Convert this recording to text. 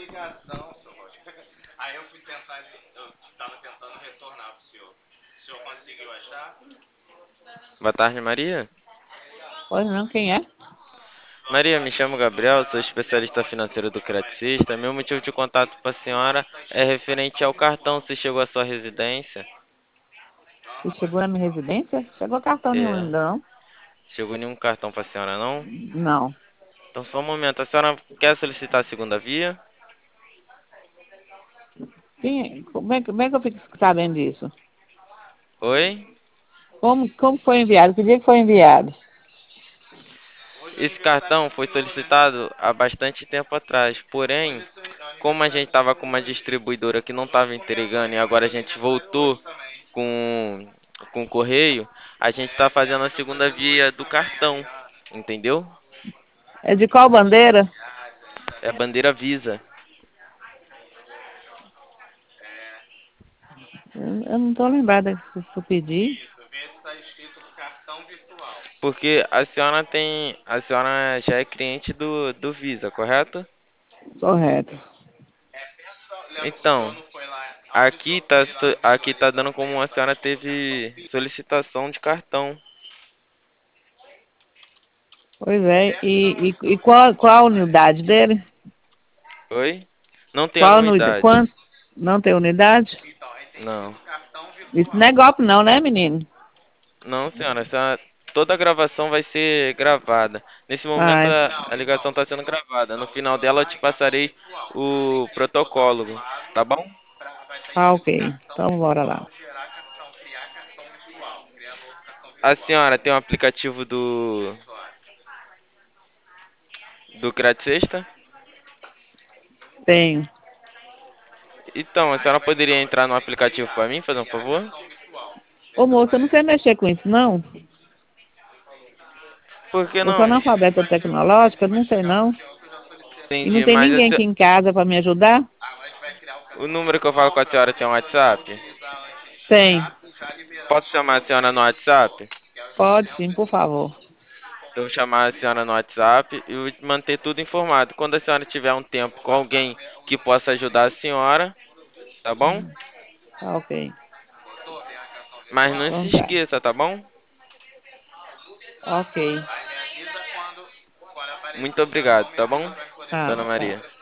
ligação, seu Roger. Aí eu fui tentar, eu tava tentando retornar pro senhor. O senhor conseguiu achar? Boa tarde, Maria. Pois não, quem é? Maria, me chamo Gabriel, sou especialista financeiro do Credit System. Meu motivo de contato com a senhora é referente ao cartão. Se chegou à sua residência? Você chegou na minha residência? Chegou cartão nenhum É. ainda, não? Chegou nenhum cartão para a senhora, não? Não. Então, só um momento. A senhora quer solicitar a segunda via? Como é que eu fico sabendo disso? Oi? Como foi enviado? Que dia que foi enviado? Esse cartão foi solicitado há bastante tempo atrás, porém, como a gente estava com uma distribuidora que não estava entregando e agora a gente voltou com, com o correio, a gente está fazendo a segunda via do cartão, entendeu? É de qual bandeira? É a bandeira Visa. Eu não estou lembrada que eu pedi. Porque a senhora já é cliente do Visa, correto? Correto. Então, aqui tá dando como a senhora teve solicitação de cartão. Pois é. E qual a unidade dele? Oi? Não tem Qual a unidade? anuidade. Quanto? Não tem unidade? Não. Isso não é golpe não, né, menino? Não, senhora, toda a gravação vai ser gravada. Nesse momento Ah, a ligação está sendo gravada. No final dela eu te passarei o protocolo, tá bom? ok. Então bora lá. A senhora tem um aplicativo do Credit Sexta? Tenho. Então, a senhora poderia entrar no aplicativo para mim, fazer um favor? Ô moça, eu não sei mexer com isso, não. Por que Eu sou não? analfabeta tecnológica, não sei não. E não Entendi, tem mas ninguém aqui em casa para me ajudar? o número que eu falo com a senhora tem um WhatsApp? Tem. Posso chamar a senhora no WhatsApp? Pode sim, por favor. Eu vou chamar a senhora no WhatsApp e vou manter tudo informado. Quando a senhora tiver um tempo com alguém que possa ajudar a senhora, tá bom? Tá ok. Mas não se Então tá. esqueça, tá bom? Ok. Muito obrigado, tá bom, Tá, Dona tá. Maria?